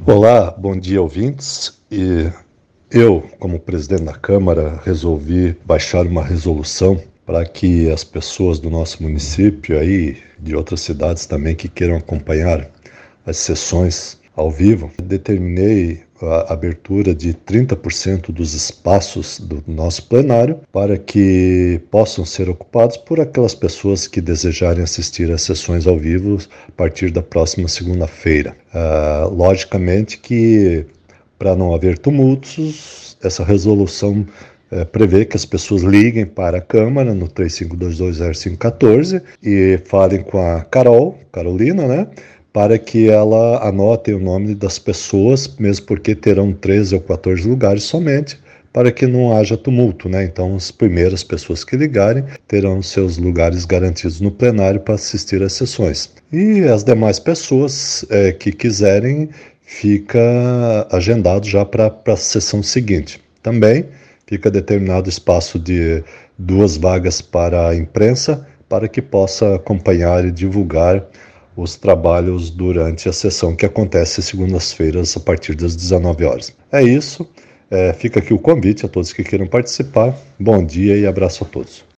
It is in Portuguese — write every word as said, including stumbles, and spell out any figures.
Olá, bom dia, ouvintes. E eu, como presidente da Câmara, resolvi baixar uma resolução para que as pessoas do nosso município aí, de outras cidades também que queiram acompanhar as sessões ao vivo, determinei a abertura de trinta por cento dos espaços do nosso plenário para que possam ser ocupados por aquelas pessoas que desejarem assistir às sessões ao vivo a partir da próxima segunda-feira. Uh, logicamente que, para não haver tumultos, essa resolução uh, prevê que as pessoas liguem para a Câmara no três cinco dois dois zero cinco um quatro e falem com a Carol, Carolina, né? Para que ela anote o nome das pessoas, mesmo porque terão treze ou quatorze lugares somente, para que não haja tumulto, né? Então, as primeiras pessoas que ligarem terão seus lugares garantidos no plenário para assistir às sessões. E as demais pessoas é, que quiserem, fica agendado já para a sessão seguinte. Também fica determinado espaço de duas vagas para a imprensa, para que possa acompanhar e divulgar os trabalhos durante a sessão que acontece segundas-feiras a partir das dezenove horas. É isso, é, fica aqui o convite a todos que queiram participar. Bom dia e abraço a todos.